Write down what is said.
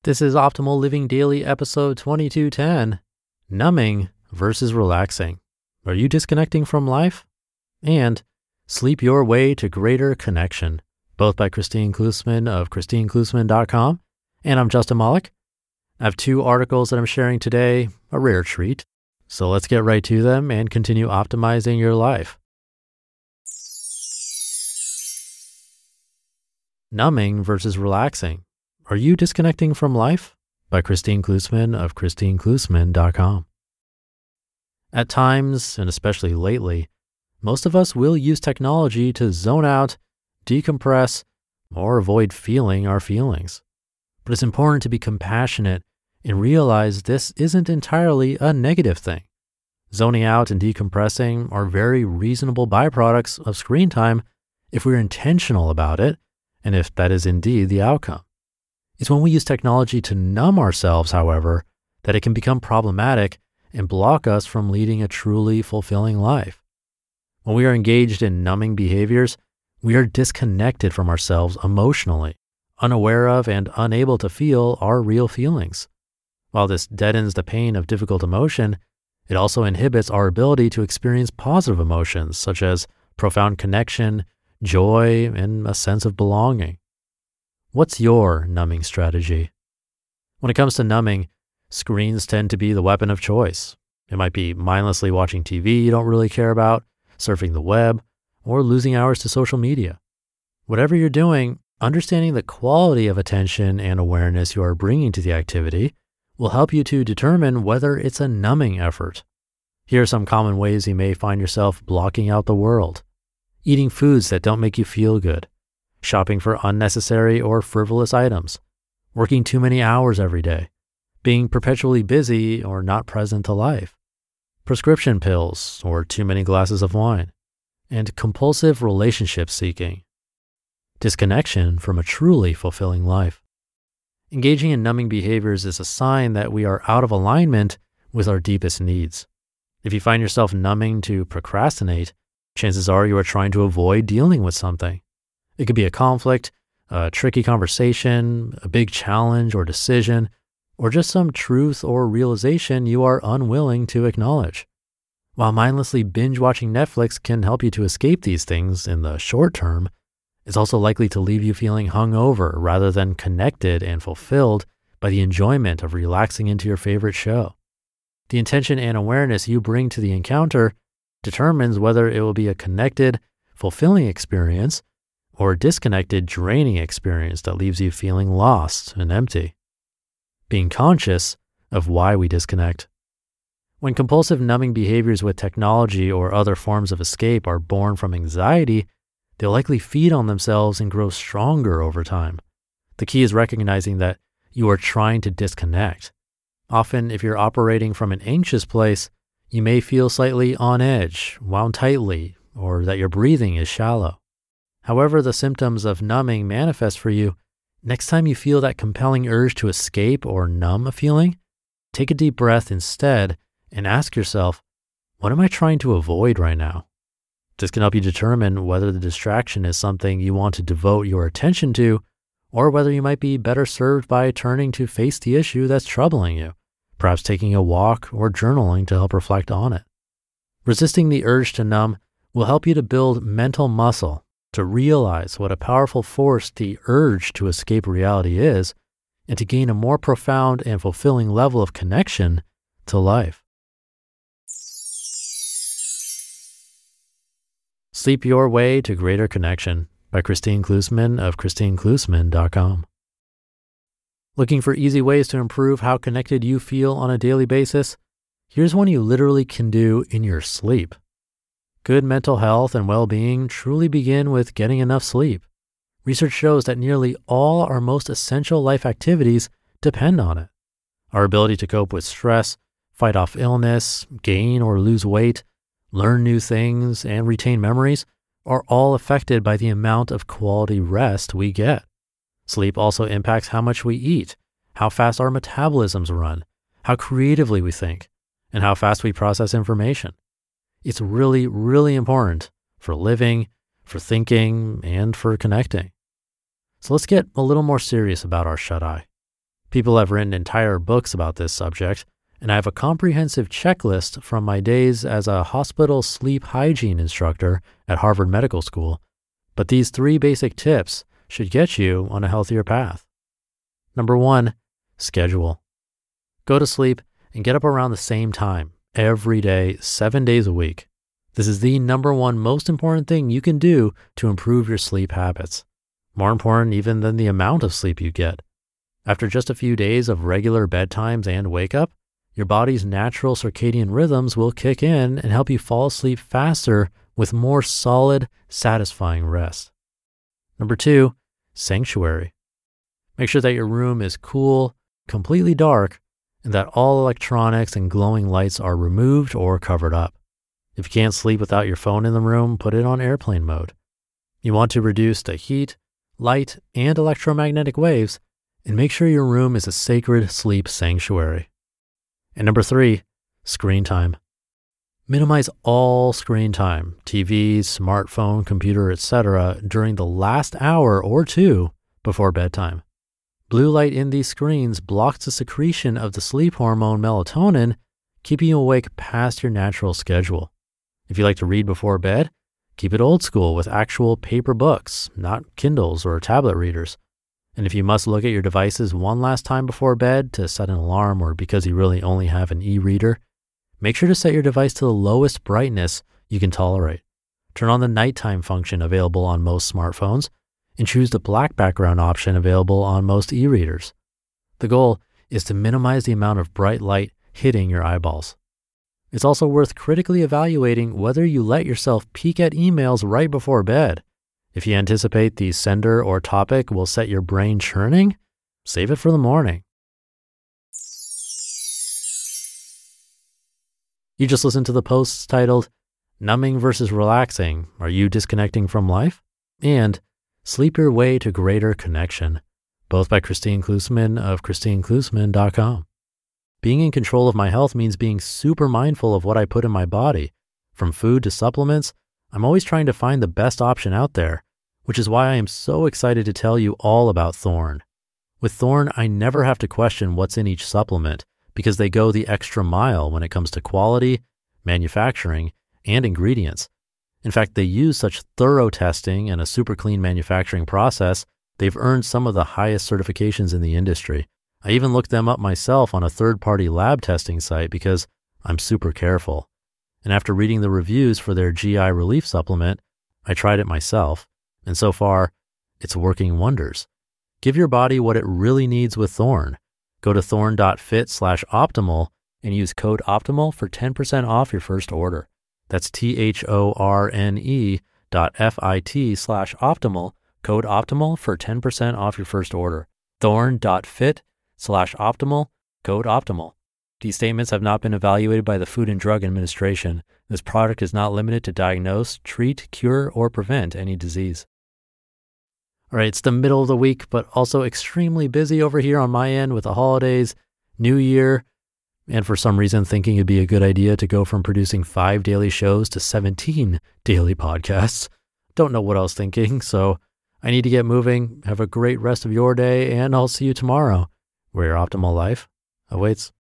This is Optimal Living Daily episode 2210, Numbing versus Relaxing. Are you disconnecting from life? And Sleep Your Way to Greater Connection, both by Christine Klusman of ChristineKlusman.com. And I'm Justin Malik. I have two articles that I'm sharing today, a rare treat. So let's get right to them and continue optimizing your life. Numbing versus Relaxing. Are you disconnecting from life? By Christine Klusman of ChristineKlusman.com. At times, and especially lately, most of us will use technology to zone out, decompress, or avoid feeling our feelings. But it's important to be compassionate and realize this isn't entirely a negative thing. Zoning out and decompressing are very reasonable byproducts of screen time if we're intentional about it, and if that is indeed the outcome. It's when we use technology to numb ourselves, however, that it can become problematic and block us from leading a truly fulfilling life. When we are engaged in numbing behaviors, we are disconnected from ourselves emotionally, unaware of and unable to feel our real feelings. While this deadens the pain of difficult emotion, it also inhibits our ability to experience positive emotions such as profound connection, joy, and a sense of belonging. What's your numbing strategy? When it comes to numbing, screens tend to be the weapon of choice. It might be mindlessly watching TV you don't really care about, surfing the web, or losing hours to social media. Whatever you're doing, understanding the quality of attention and awareness you are bringing to the activity will help you to determine whether it's a numbing effort. Here are some common ways you may find yourself blocking out the world. Eating foods that don't make you feel good. Shopping for unnecessary or frivolous items, working too many hours every day, being perpetually busy or not present to life, prescription pills or too many glasses of wine, and compulsive relationship seeking. Disconnection from a truly fulfilling life. Engaging in numbing behaviors is a sign that we are out of alignment with our deepest needs. If you find yourself numbing to procrastinate, chances are you are trying to avoid dealing with something. It could be a conflict, a tricky conversation, a big challenge or decision, or just some truth or realization you are unwilling to acknowledge. While mindlessly binge-watching Netflix can help you to escape these things in the short term, it's also likely to leave you feeling hungover rather than connected and fulfilled by the enjoyment of relaxing into your favorite show. The intention and awareness you bring to the encounter determines whether it will be a connected, fulfilling experience or a disconnected, draining experience that leaves you feeling lost and empty. Being conscious of why we disconnect. When compulsive numbing behaviors with technology or other forms of escape are born from anxiety, they'll likely feed on themselves and grow stronger over time. The key is recognizing that you are trying to disconnect. Often, if you're operating from an anxious place, you may feel slightly on edge, wound tightly, or that your breathing is shallow. However the symptoms of numbing manifest for you, next time you feel that compelling urge to escape or numb a feeling, take a deep breath instead and ask yourself, what am I trying to avoid right now? This can help you determine whether the distraction is something you want to devote your attention to, or whether you might be better served by turning to face the issue that's troubling you, perhaps taking a walk or journaling to help reflect on it. Resisting the urge to numb will help you to build mental muscle, to realize what a powerful force the urge to escape reality is, and to gain a more profound and fulfilling level of connection to life. Sleep Your Way to Greater Connection by Christine Klusman of ChristineKlusman.com. Looking for easy ways to improve how connected you feel on a daily basis? Here's one you literally can do in your sleep. Good mental health and well-being truly begin with getting enough sleep. Research shows that nearly all our most essential life activities depend on it. Our ability to cope with stress, fight off illness, gain or lose weight, learn new things, and retain memories are all affected by the amount of quality rest we get. Sleep also impacts how much we eat, how fast our metabolisms run, how creatively we think, and how fast we process information. It's really, really important for living, for thinking, and for connecting. So let's get a little more serious about our shut-eye. People have written entire books about this subject, and I have a comprehensive checklist from my days as a hospital sleep hygiene instructor at Harvard Medical School. But these 3 basic tips should get you on a healthier path. Number 1, schedule. Go to sleep and get up around the same time every day, 7 days a week. This is the number 1 most important thing you can do to improve your sleep habits. More important even than the amount of sleep you get. After just a few days of regular bedtimes and wake up, your body's natural circadian rhythms will kick in and help you fall asleep faster with more solid, satisfying rest. Number 2, sanctuary. Make sure that your room is cool, completely dark, and that all electronics and glowing lights are removed or covered up. If you can't sleep without your phone in the room, put it on airplane mode. You want to reduce the heat, light, and electromagnetic waves, and make sure your room is a sacred sleep sanctuary. And number 3, screen time. Minimize all screen time, TV, smartphone, computer, etc., during the last hour or 2 before bedtime. Blue light in these screens blocks the secretion of the sleep hormone melatonin, keeping you awake past your natural schedule. If you like to read before bed, keep it old school with actual paper books, not Kindles or tablet readers. And if you must look at your devices one last time before bed to set an alarm or because you really only have an e-reader, make sure to set your device to the lowest brightness you can tolerate. Turn on the nighttime function available on most smartphones and choose the black background option available on most e-readers. The goal is to minimize the amount of bright light hitting your eyeballs. It's also worth critically evaluating whether you let yourself peek at emails right before bed. If you anticipate the sender or topic will set your brain churning, save it for the morning. You just listened to the posts titled, Numbing versus Relaxing, Are You Disconnecting from Life? And Sleep Your Way to Greater Connection, both by Christine Klusman of ChristineKlusman.com. Being in control of my health means being super mindful of what I put in my body. From food to supplements, I'm always trying to find the best option out there, which is why I am so excited to tell you all about Thorne. With Thorne, I never have to question what's in each supplement because they go the extra mile when it comes to quality, manufacturing, and ingredients. In fact, they use such thorough testing and a super clean manufacturing process, they've earned some of the highest certifications in the industry. I even looked them up myself on a third-party lab testing site because I'm super careful. And after reading the reviews for their GI relief supplement, I tried it myself. And so far, it's working wonders. Give your body what it really needs with Thorne. Go to thorne.fit/optimal and use code OPTIMAL for 10% off your first order. That's THORNE.fit/optimal, code OPTIMAL for 10% off your first order. Thorne.fit/optimal, code OPTIMAL. These statements have not been evaluated by the Food and Drug Administration. This product is not limited to diagnose, treat, cure, or prevent any disease. All right, it's the middle of the week, but also extremely busy over here on my end with the holidays, New Year, and for some reason thinking it'd be a good idea to go from producing 5 daily shows to 17 daily podcasts. Don't know what I was thinking, so I need to get moving. Have a great rest of your day, and I'll see you tomorrow, where your optimal life awaits.